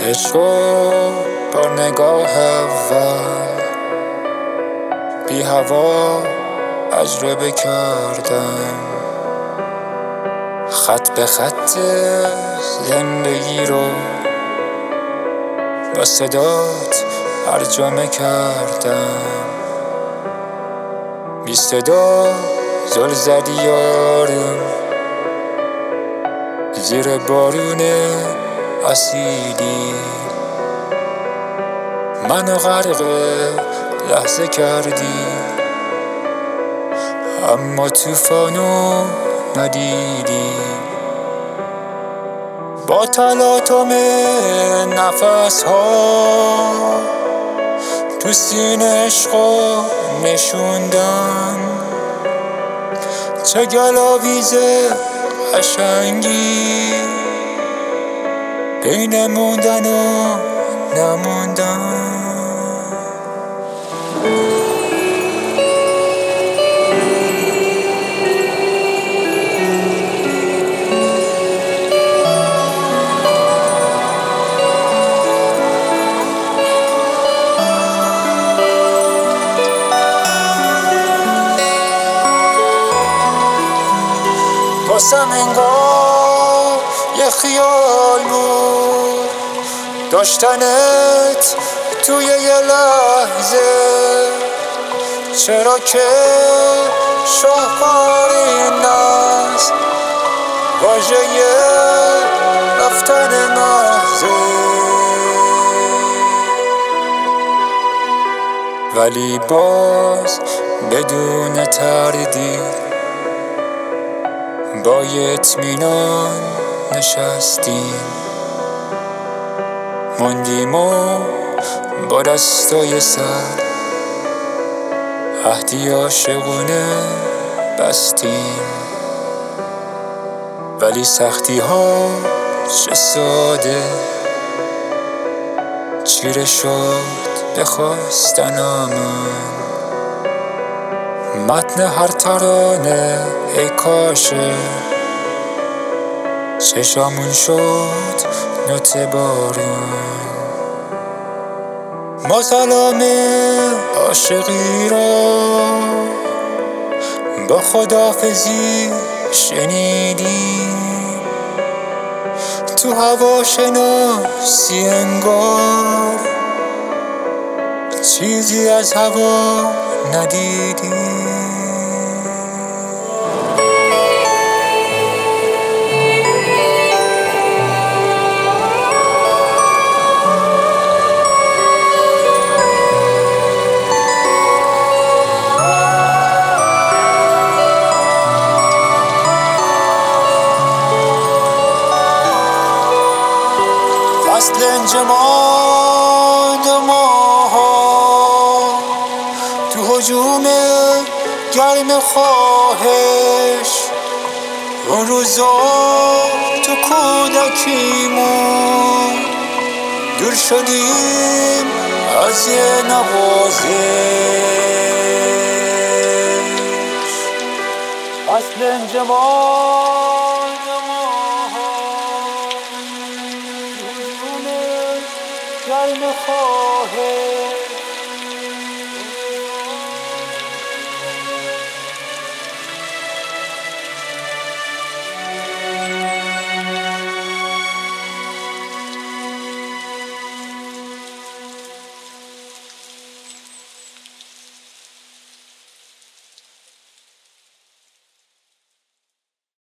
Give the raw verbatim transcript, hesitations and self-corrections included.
عشقو با نگاه اول بی هوا تجربه کردم، خط به خط زندگی رو با صدات ترجمه کردم. بی صدا زل زدی یارم زیر بارون اسیدی، منو غرق لحظه کردی اما طوفانو ندیدی. با تلاطم نفس ها تو سینه عشقو نشوندن، چه گلاویز قشنگی بین موندن و نموندن. واسم انگار یه خیال بود داشتنت توی یه لحظه، چرا که شاهکار این است واژه رفتن محضه. ولی باز بدون تردید با یه اطمینان نشستیم، موندیم و با دستای سر عهدی عاشقونه بستیم. ولی سختی ها چه ساده چیره شد به خواستنامون، متن هر ترانه ای کاشه چشامون شد نوت بارون. ما سلام عاشقی را با خداحافظی شنیدیم، تو هوا شناسی انگار چیزی از هوا ندیدیم. فصل انجماد ماها تو هجوم گرم خواهش، اون روزا تو کودکیمون دور شدیم از یه نوازش. فصل انجماد گرم خواهش